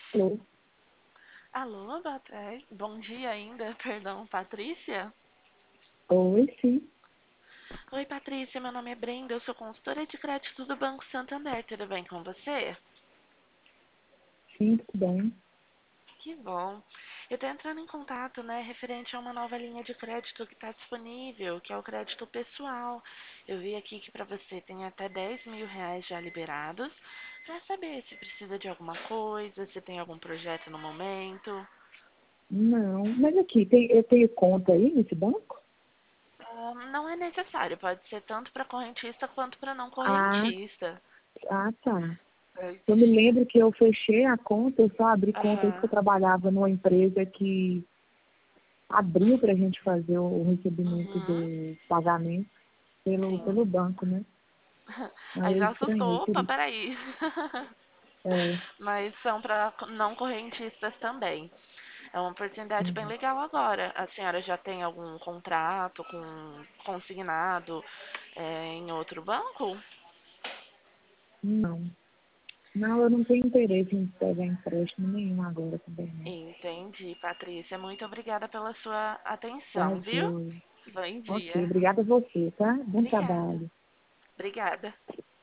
Alô? Alô, boa tarde. Bom dia ainda, perdão, Patrícia? Oi, sim. Oi, Patrícia, meu nome é Brenda, eu sou consultora de crédito do Banco Santander, tudo bem com você? Sim, tudo bem. Que bom. Eu tô entrando em contato, né, referente a uma nova linha de crédito que está disponível, que é o crédito pessoal. Eu vi aqui que para você tem até R$ 10.000 já liberados, para saber se precisa de alguma coisa, se tem algum projeto no momento. Não, mas aqui, eu tenho conta aí nesse banco? Não é necessário, pode ser tanto para correntista quanto para não Ah, correntista. tá. Eu me lembro que eu fechei a conta, eu só abri conta aí porque eu Aham. trabalhava numa empresa que abriu para a gente fazer o recebimento Uhum. do pagamento pelo Sim. banco, né? Aí Aí eu já estranhei assustou, por opa, isso. peraí. É, Mas são para não correntistas também. É uma oportunidade bem uhum. legal agora. A senhora já tem algum contrato com consignado em outro banco? Não. Não, eu não tenho interesse em pegar empréstimo nenhum agora também, não. Entendi, Patrícia. Muito obrigada pela sua Tá, atenção, viu? Joe? Bom Ok, dia. obrigada a você, tá? Bom Obrigada. trabalho. Obrigada.